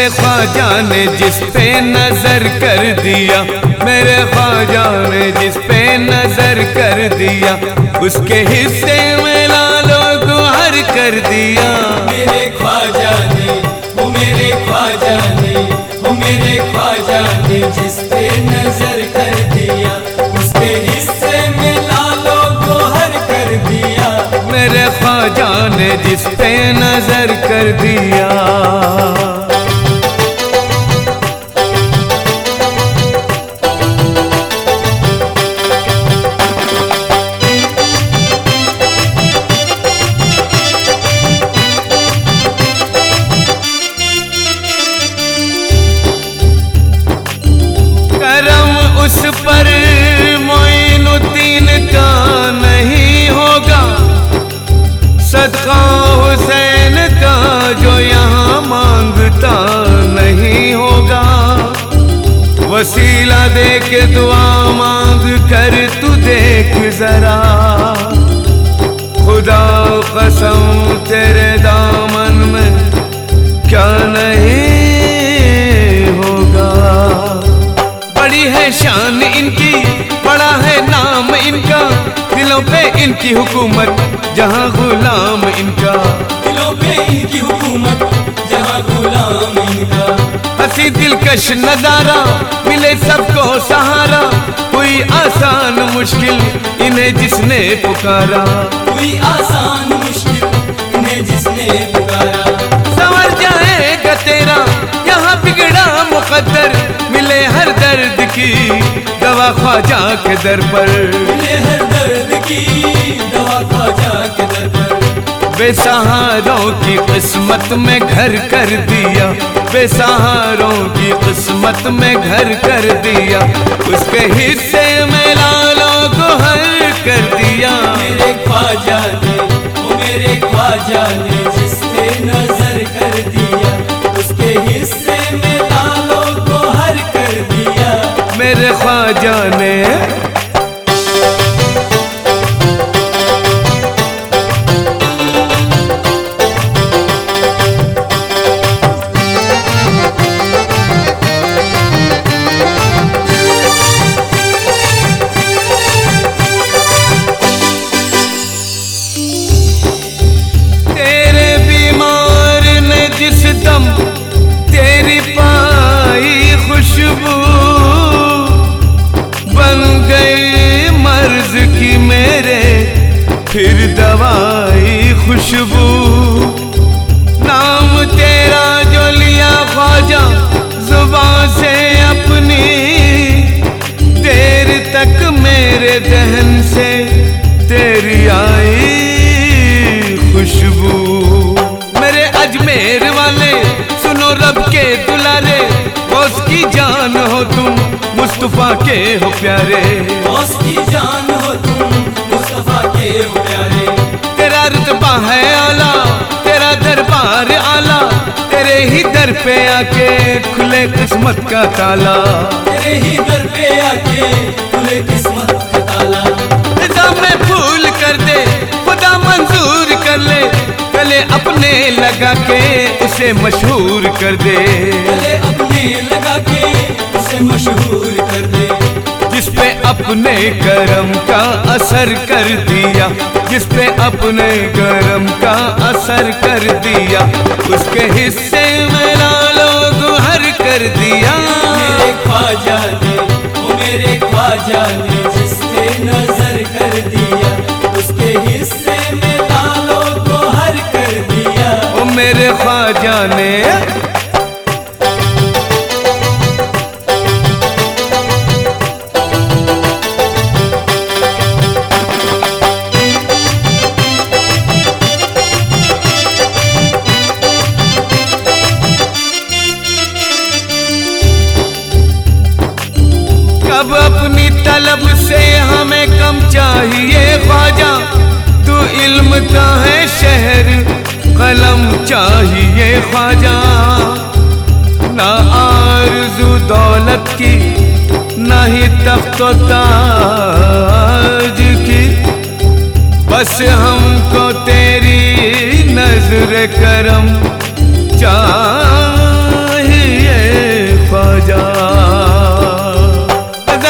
मेरे ख्वाजा ने जिस पे नजर कर दिया, मेरे ख्वाजा ने जिस पे नजर कर दिया, उसके हिस्से में लालो गुहर कर दिया। मेरे ख्वाजा ने, वो मेरे ख्वाजा ने, वो मेरे ख्वाजा ने जिस पे नजर कर दिया, उसके हिस्से में लालो गुहर कर दिया। मेरे ख्वाजा ने जिस पे नजर कर दिया। उस पर मोइनुद्दीन का नहीं होगा, सदका हुसैन का जो यहाँ मांगता नहीं होगा। वसीला दे के दुआ मांग कर तू देख जरा, खुदा कसम तेरे दामन में क्या नहीं होगा। बड़ी है शान इनकी, बड़ा है नाम इनका, दिलों पे इनकी हुकूमत जहाँ गुलाम इनका, दिलों पे इनकी हुकूमत जहाँ गुलाम इनका। हंसी दिलकश नजारा मिले सबको सहारा, कोई आसान मुश्किल इन्हें जिसने पुकारा, कोई आसान मुश्किल इन्हें जिसने पुकारा। संवर जाएगा तेरा यहाँ बिगड़ा मुकद्दर, मिले हर दर्द की दवा ख्वाजा के दर पर, मिले हर दर्द की दवा ख्वाजा के दर पर। बेसहारों की किस्मत में घर कर दिया, बेसहारों की किस्मत में घर कर दिया, उसके हिस्से में लालो गुहर कर दिया। मेरे ख्वाजा ने, वो मेरे ख्वाजा ने जिस पे नजर कर दिया, उसके हिस्से में लालो गुहर कर दिया। मेरे ख्वाजा ने जिस दम तेरी पाई खुशबू, बन गई मर्ज की मेरे फिर दवाई खुशबू। नाम तेरा जो लिया ख्वाजा जुबान से अपनी, देर तक मेरे दहन से तेरी आई खुशबू। मेरे अजमेर वाले सुनो रब के दुलारे, गौस की जान हो तुम मुस्तफा के हो प्यारे, गौस की जान हो तुम मुस्तफा के हो प्यारे। तेरा रुतबा है आला, तेरा दरबार आला, तेरे ही दर पे आके खुले किस्मत का ताला, तेरे ही दर पे आके खुले किस्मत का ताला। निजाम में फूल कर दे खुदा मंजूर कर ले, गले अपने लगा के उसे मशहूर कर दे, गले अपने लगा के उसे मशहूर कर दे। जिस पे अपने करम का असर कर दिया, जिस पे अपने करम का असर कर दिया, उसके हिस्से में लालो गुहर कर दिया। मेरे ख्वाजा ने, वो मेरे ख्वाजा ने जिस पे नजर कर दिया, उसके हिस्से में लालो गुहर कर दिया। ओ मेरे ख्वाजा ने कब अपनी तलब से हमें कम चाहिए ख्वाजा, तू इल्म का है शहर कलम चाहिए ख्वाजा। ना आरज़ू दौलत की, ना ही तख्त व ताज की, बस हमको तेरी नजर करम चाहिए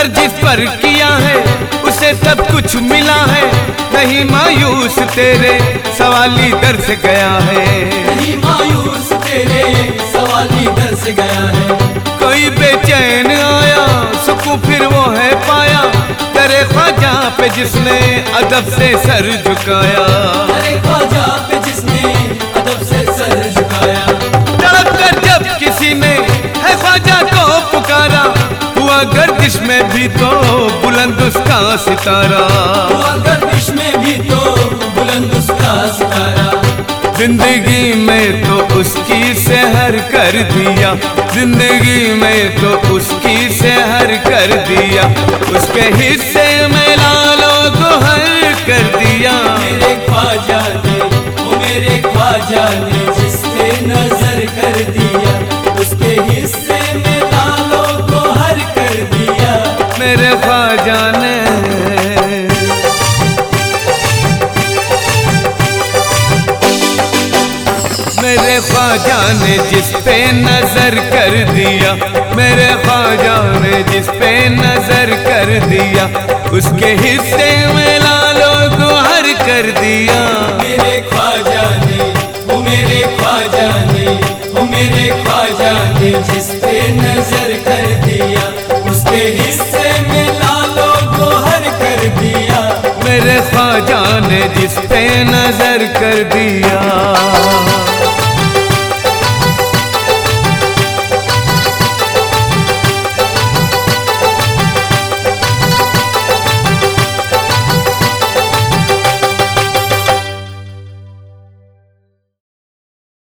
कर जिस पर किया है उसे सब कुछ मिला है, नहीं मायूस तेरे सवाली दर से गया है, नहीं मायूस तेरे सवाली दर से गया है। कोई बेचैन आया सुकून फिर वो है पाया, तेरे ख्वाजा पे जिसने अदब से सर झुकाया, तेरे ख्वाजा पे जिसने अदब से सर झुकाया। तड़प कर जब किसी ने है ख्वाजा को पुकारा, हुआ गर्दिश में भी तो बुलंद उसका सितारा, हुआ गर्दिश में भी तो बुलंद उसका सितारा। जिंदगी में तो उसकी सेहर कर दिया, जिंदगी में तो उसकी सेहर कर दिया, उसके हिस्से में लालों को हर कर दिया। मेरे ख्वाजा ने, वो मेरे ख्वाजा ने जिस पे नजर कर दिया, उसके हिस्से में लालों को हर कर दिया। मेरे ख्वाजा ने मेरे ख्वाजा ने जिस पे नजर कर दिया, मेरे ख्वाजा ने जिस पे नजर कर दिया, उसके हिस्से में लालों को हर कर दिया। मेरे ख्वाजा ने, वो मेरे ख्वाजा ने, वो मेरे ख्वाजा ने जिस पे नजर कर दिया, उसके हिस्से में लालों को हर कर दिया। मेरे ख्वाजा ने जिस पे नजर कर दिया।